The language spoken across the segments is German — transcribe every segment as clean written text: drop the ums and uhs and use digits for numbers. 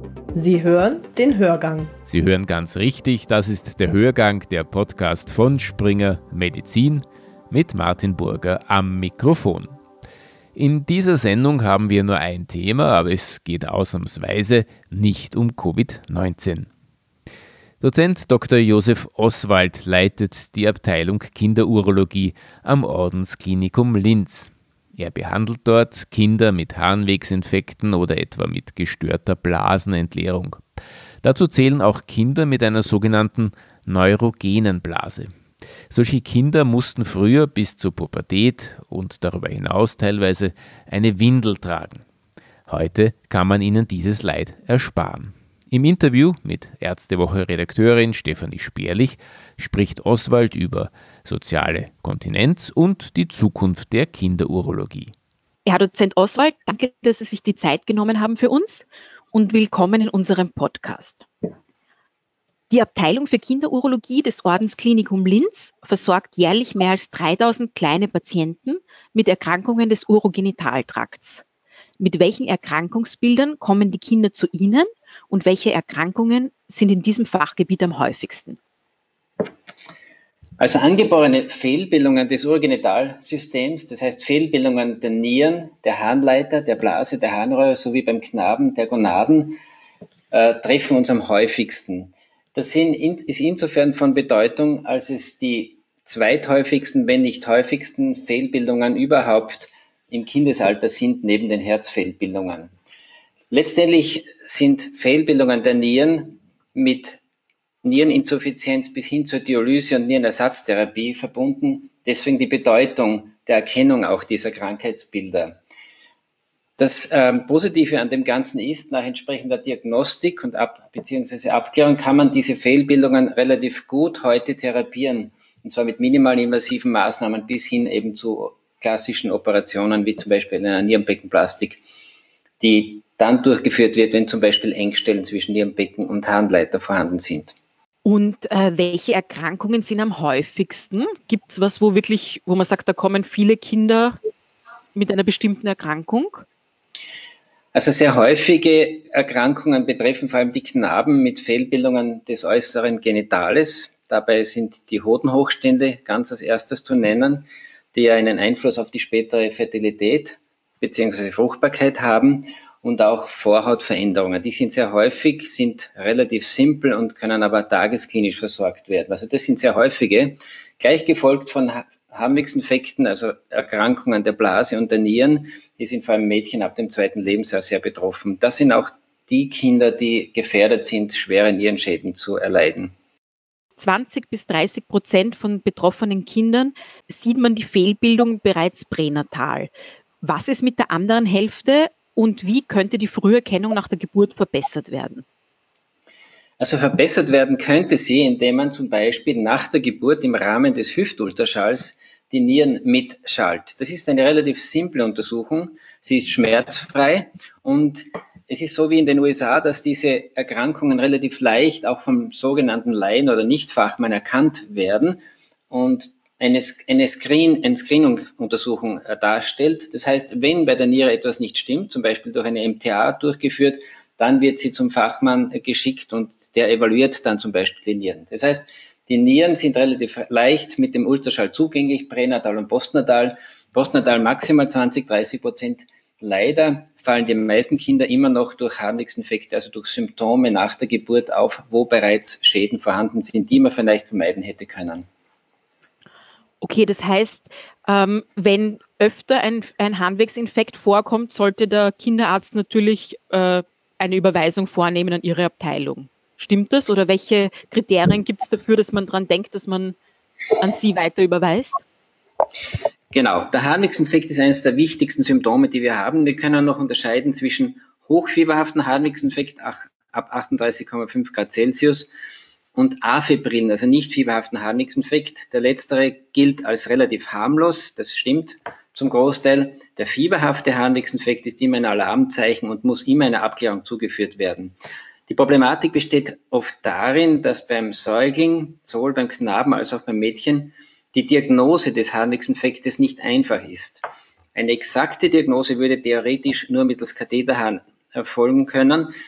Sie hören den Hörgang. Sie hören ganz richtig, das ist der Hörgang, der Podcast von Springer Medizin mit Martin Burger am Mikrofon. In dieser Sendung haben wir nur ein Thema, aber es geht ausnahmsweise nicht um Covid-19. Dozent Dr. Josef Oswald leitet die Abteilung Kinderurologie am Ordensklinikum Linz. Er behandelt dort Kinder mit Harnwegsinfekten oder etwa mit gestörter Blasenentleerung. Dazu zählen auch Kinder mit einer sogenannten neurogenen Blase. Solche Kinder mussten früher bis zur Pubertät und darüber hinaus teilweise eine Windel tragen. Heute kann man ihnen dieses Leid ersparen. Im Interview mit Ärztewoche-Redakteurin Stefanie Sperlich spricht Oswald über soziale Kontinenz und die Zukunft der Kinderurologie. Herr Dozent Oswald, danke, dass Sie sich die Zeit genommen haben für uns und willkommen in unserem Podcast. Die Abteilung für Kinderurologie des Ordensklinikum Linz versorgt jährlich mehr als 3000 kleine Patienten mit Erkrankungen des Urogenitaltrakts. Mit welchen Erkrankungsbildern kommen die Kinder zu Ihnen und welche Erkrankungen sind in diesem Fachgebiet am häufigsten? Also angeborene Fehlbildungen des Urogenitalsystems, das heißt Fehlbildungen der Nieren, der Harnleiter, der Blase, der Harnröhre sowie beim Knaben der Gonaden, treffen uns am häufigsten. Das ist insofern von Bedeutung, als es die zweithäufigsten, wenn nicht häufigsten Fehlbildungen überhaupt im Kindesalter sind, neben den Herzfehlbildungen. Letztendlich sind Fehlbildungen der Nieren mit Niereninsuffizienz bis hin zur Dialyse und Nierenersatztherapie verbunden. Deswegen die Bedeutung der Erkennung auch dieser Krankheitsbilder. Das Positive an dem Ganzen ist, nach entsprechender Diagnostik und beziehungsweise Abklärung kann man diese Fehlbildungen relativ gut heute therapieren. Und zwar mit minimal invasiven Maßnahmen bis hin eben zu klassischen Operationen, wie zum Beispiel einer Nierenbeckenplastik, die dann durchgeführt wird, wenn zum Beispiel Engstellen zwischen Nierenbecken und Harnleiter vorhanden sind. Und welche Erkrankungen sind am häufigsten? Gibt es was, wo man sagt, da kommen viele Kinder mit einer bestimmten Erkrankung? Also sehr häufige Erkrankungen betreffen vor allem die Knaben mit Fehlbildungen des äußeren Genitales. Dabei sind die Hodenhochstände ganz als erstes zu nennen, die ja einen Einfluss auf die spätere Fertilität bzw. Fruchtbarkeit haben. Und auch Vorhautveränderungen. Die sind sehr häufig, sind relativ simpel und können aber tagesklinisch versorgt werden. Also das sind sehr häufige, gleich gefolgt von Harnwegsinfekten, also Erkrankungen der Blase und der Nieren. Die sind vor allem Mädchen ab dem 2. Lebensjahr sehr betroffen. Das sind auch die Kinder, die gefährdet sind, schwere Nierenschäden zu erleiden. 20-30% von betroffenen Kindern sieht man die Fehlbildung bereits pränatal. Was ist mit der anderen Hälfte? Und wie könnte die Früherkennung nach der Geburt verbessert werden? Also verbessert werden könnte sie, indem man zum Beispiel nach der Geburt im Rahmen des Hüftultraschalls die Nieren mitschallt. Das ist eine relativ simple Untersuchung. Sie ist schmerzfrei und es ist so wie in den USA, dass diese Erkrankungen relativ leicht auch vom sogenannten Laien oder Nichtfachmann erkannt werden und eine Screening-Untersuchung darstellt. Das heißt, wenn bei der Niere etwas nicht stimmt, zum Beispiel durch eine MTA durchgeführt, dann wird sie zum Fachmann geschickt und der evaluiert dann zum Beispiel die Nieren. Das heißt, die Nieren sind relativ leicht mit dem Ultraschall zugänglich, pränatal und postnatal. Postnatal maximal 20-30%. Leider fallen die meisten Kinder immer noch durch Harnwegsinfekte, also durch Symptome nach der Geburt auf, wo bereits Schäden vorhanden sind, die man vielleicht vermeiden hätte können. Okay, das heißt, wenn öfter ein Harnwegsinfekt vorkommt, sollte der Kinderarzt natürlich eine Überweisung vornehmen an Ihre Abteilung. Stimmt das? Oder welche Kriterien gibt es dafür, dass man daran denkt, dass man an Sie weiter überweist? Genau, der Harnwegsinfekt ist eines der wichtigsten Symptome, die wir haben. Wir können noch unterscheiden zwischen hochfieberhaften Harnwegsinfekt ab 38,5 Grad Celsius und Afebrin, also nicht fieberhaften Harnwegsinfekt. Der letztere gilt als relativ harmlos, das stimmt zum Großteil. Der fieberhafte Harnwegsinfekt ist immer ein Alarmzeichen und muss immer einer Abklärung zugeführt werden. Die Problematik besteht oft darin, dass beim Säugling, sowohl beim Knaben als auch beim Mädchen, die Diagnose des Harnwegsinfektes nicht einfach ist. Eine exakte Diagnose würde theoretisch nur mittels Katheterhahn erfolgen können.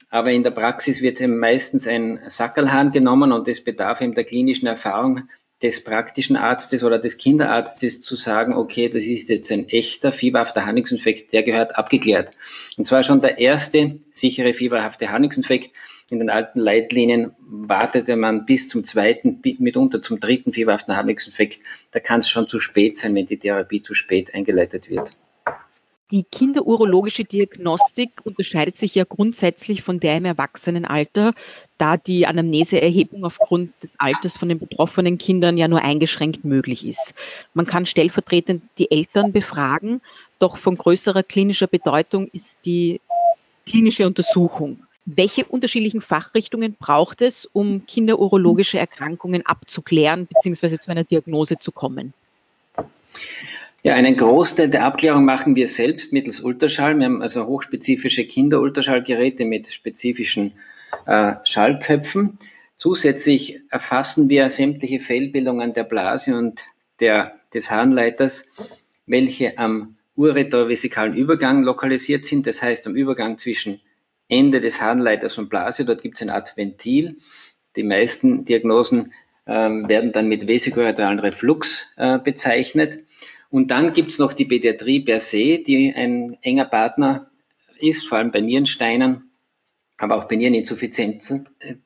aber in der Praxis wird eben meistens ein Sackerlhahn genommen und es bedarf eben der klinischen Erfahrung des praktischen Arztes oder des Kinderarztes zu sagen, okay, das ist jetzt ein echter fieberhafter Harnwegsinfekt, der gehört abgeklärt. Und zwar schon der erste sichere fieberhafte Harnwegsinfekt. In den alten Leitlinien wartete man bis zum zweiten, mitunter zum dritten fieberhaften Harnwegsinfekt. Da kann es schon zu spät sein, wenn die Therapie zu spät eingeleitet wird. Die kinderurologische Diagnostik unterscheidet sich ja grundsätzlich von der im Erwachsenenalter, da die Anamneseerhebung aufgrund des Alters von den betroffenen Kindern ja nur eingeschränkt möglich ist. Man kann stellvertretend die Eltern befragen, doch von größerer klinischer Bedeutung ist die klinische Untersuchung. Welche unterschiedlichen Fachrichtungen braucht es, um kinderurologische Erkrankungen abzuklären bzw. zu einer Diagnose zu kommen? Ja, einen Großteil der Abklärung machen wir selbst mittels Ultraschall. Wir haben also hochspezifische Kinderultraschallgeräte mit spezifischen Schallköpfen. Zusätzlich erfassen wir sämtliche Fehlbildungen der Blase und des Harnleiters, welche am uretrovesikalen Übergang lokalisiert sind. Das heißt, am Übergang zwischen Ende des Harnleiters und Blase. Dort gibt es eine Art Ventil. Die meisten Diagnosen werden dann mit vesikuretralen Reflux bezeichnet. Und dann gibt es noch die Pädiatrie per se, die ein enger Partner ist, vor allem bei Nierensteinen, aber auch bei Niereninsuffizienzen.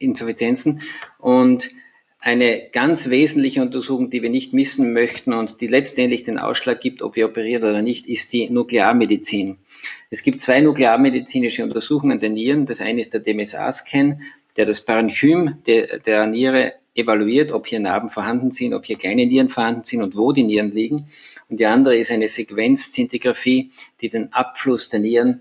Und eine ganz wesentliche Untersuchung, die wir nicht missen möchten und die letztendlich den Ausschlag gibt, ob wir operieren oder nicht, ist die Nuklearmedizin. Es gibt 2 nuklearmedizinische Untersuchungen der Nieren. Das eine ist der DMSA-Scan, der das Parenchym der Niere evaluiert, ob hier Narben vorhanden sind, ob hier kleine Nieren vorhanden sind und wo die Nieren liegen. Und die andere ist eine Sequenzzintigraphie, die den Abfluss der Nieren,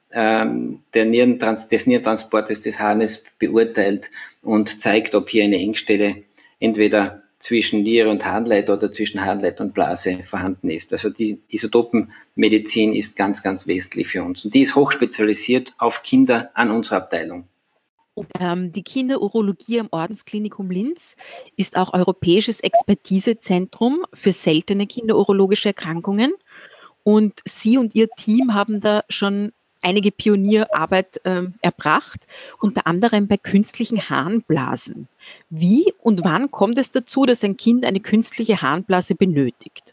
des Nierentransportes des Harnes beurteilt und zeigt, ob hier eine Engstelle entweder zwischen Niere und Harnleiter oder zwischen Harnleiter und Blase vorhanden ist. Also die Isotopenmedizin ist ganz, ganz wesentlich für uns. Und die ist hochspezialisiert auf Kinder an unserer Abteilung. Die Kinderurologie am Ordensklinikum Linz ist auch europäisches Expertisezentrum für seltene kinderurologische Erkrankungen. Und Sie und Ihr Team haben da schon einige Pionierarbeit erbracht, unter anderem bei künstlichen Harnblasen. Wie und wann kommt es dazu, dass ein Kind eine künstliche Harnblase benötigt?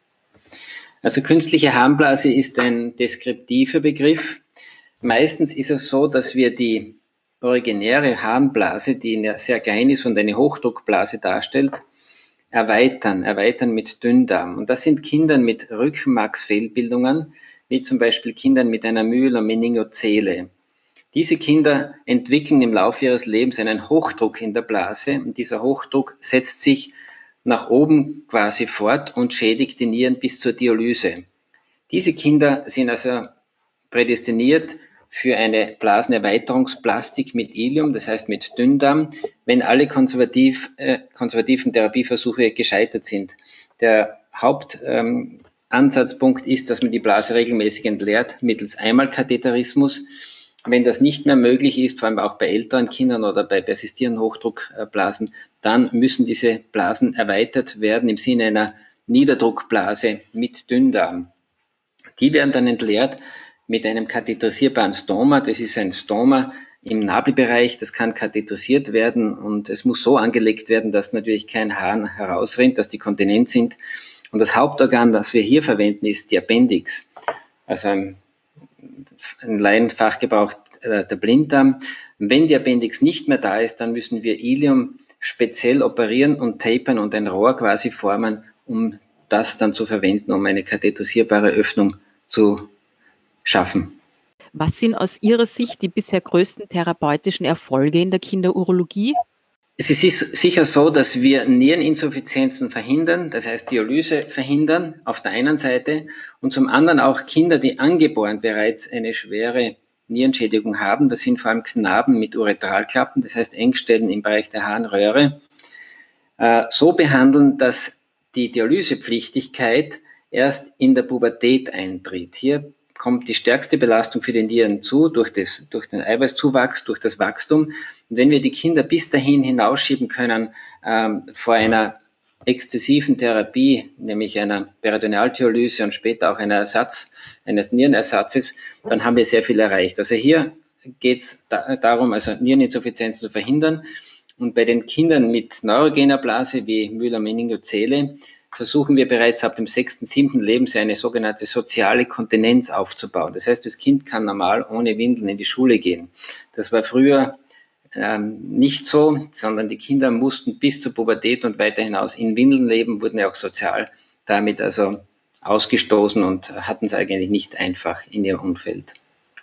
Also künstliche Harnblase ist ein deskriptiver Begriff. Meistens ist es so, dass wir die originäre Harnblase, die sehr klein ist und eine Hochdruckblase darstellt, erweitern mit Dünndarm. Und das sind Kinder mit Rückenmarksfehlbildungen, wie zum Beispiel Kindern mit einer Myelomeniingocele. Diese Kinder entwickeln im Laufe ihres Lebens einen Hochdruck in der Blase und dieser Hochdruck setzt sich nach oben quasi fort und schädigt die Nieren bis zur Dialyse. Diese Kinder sind also prädestiniert für eine Blasenerweiterungsplastik mit Ilium, das heißt mit Dünndarm, wenn alle konservativen Therapieversuche gescheitert sind. Der Hauptansatzpunkt ist, dass man die Blase regelmäßig entleert mittels Einmalkatheterismus. Wenn das nicht mehr möglich ist, vor allem auch bei älteren Kindern oder bei persistierenden Hochdruckblasen, dann müssen diese Blasen erweitert werden im Sinne einer Niederdruckblase mit Dünndarm. Die werden dann entleert mit einem katheterisierbaren Stoma. Das ist ein Stoma im Nabelbereich, das kann katheterisiert werden und es muss so angelegt werden, dass natürlich kein Harn herausrinnt, dass die kontinent sind. Und das Hauptorgan, das wir hier verwenden, ist die Appendix, also ein Laienfachgebrauch der Blinddarm. Wenn die Appendix nicht mehr da ist, dann müssen wir Ilium speziell operieren und tapern und ein Rohr quasi formen, um das dann zu verwenden, um eine katheterisierbare Öffnung zu schaffen. Was sind aus Ihrer Sicht die bisher größten therapeutischen Erfolge in der Kinderurologie? Es ist sicher so, dass wir Niereninsuffizienzen verhindern, das heißt Dialyse verhindern auf der einen Seite und zum anderen auch Kinder, die angeboren bereits eine schwere Nierenschädigung haben. Das sind vor allem Knaben mit Uretralklappen, das heißt Engstellen im Bereich der Harnröhre, so behandeln, dass die Dialysepflichtigkeit erst in der Pubertät eintritt. Hier kommt die stärkste Belastung für die Nieren zu, durch den Eiweißzuwachs, durch das Wachstum. Und wenn wir die Kinder bis dahin hinausschieben können, vor einer exzessiven Therapie, nämlich einer Peritonealdialyse und später auch eines Nierenersatzes, dann haben wir sehr viel erreicht. Also hier geht es darum, also Niereninsuffizienz zu verhindern. Und bei den Kindern mit neurogener Blase wie Müller-Meningoele versuchen wir bereits ab dem 6., 7. Lebensjahr eine sogenannte soziale Kontinenz aufzubauen. Das heißt, das Kind kann normal ohne Windeln in die Schule gehen. Das war früher nicht so, sondern die Kinder mussten bis zur Pubertät und weiter hinaus in Windeln leben, wurden ja auch sozial damit also ausgestoßen und hatten es eigentlich nicht einfach in ihrem Umfeld.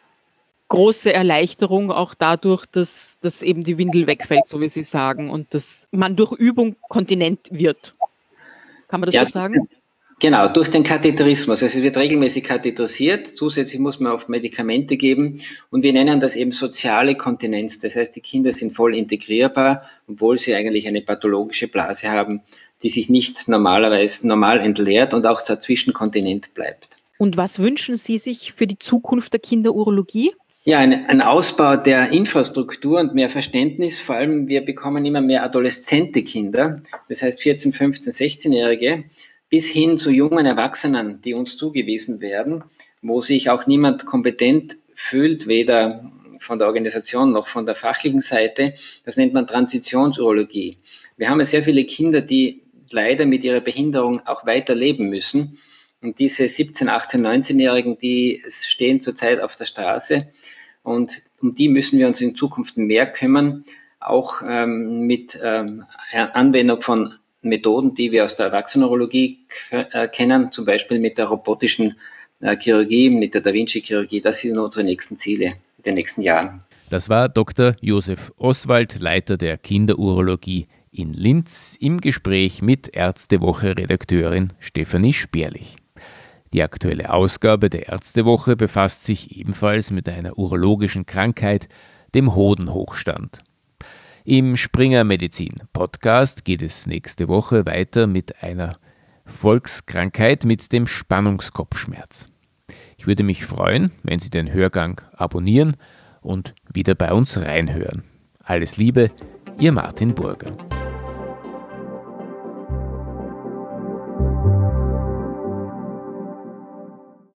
Große Erleichterung auch dadurch, dass eben die Windel wegfällt, so wie Sie sagen, und dass man durch Übung kontinent wird. Kann man das so sagen? Genau, durch den Katheterismus. Also es wird regelmäßig katheterisiert, zusätzlich muss man oft Medikamente geben und wir nennen das eben soziale Kontinenz. Das heißt, die Kinder sind voll integrierbar, obwohl sie eigentlich eine pathologische Blase haben, die sich nicht normal entleert und auch dazwischen kontinent bleibt. Und was wünschen Sie sich für die Zukunft der Kinderurologie? Ja, ein Ausbau der Infrastruktur und mehr Verständnis. Vor allem, wir bekommen immer mehr adoleszente Kinder, das heißt 14-, 15-, 16-Jährige, bis hin zu jungen Erwachsenen, die uns zugewiesen werden, wo sich auch niemand kompetent fühlt, weder von der Organisation noch von der fachlichen Seite. Das nennt man Transitionsurologie. Wir haben ja sehr viele Kinder, die leider mit ihrer Behinderung auch weiter leben müssen. Und diese 17-, 18-, 19-Jährigen, die stehen zurzeit auf der Straße und um die müssen wir uns in Zukunft mehr kümmern, auch mit Anwendung von Methoden, die wir aus der Erwachsenenurologie kennen, zum Beispiel mit der robotischen Chirurgie, mit der Da Vinci-Chirurgie. Das sind unsere nächsten Ziele in den nächsten Jahren. Das war Dr. Josef Oswald, Leiter der Kinderurologie in Linz, im Gespräch mit Ärztewoche-Redakteurin Stefanie Sperlich. Die aktuelle Ausgabe der Ärztewoche befasst sich ebenfalls mit einer urologischen Krankheit, dem Hodenhochstand. Im Springer Medizin Podcast geht es nächste Woche weiter mit einer Volkskrankheit, mit dem Spannungskopfschmerz. Ich würde mich freuen, wenn Sie den Hörgang abonnieren und wieder bei uns reinhören. Alles Liebe, Ihr Martin Burger.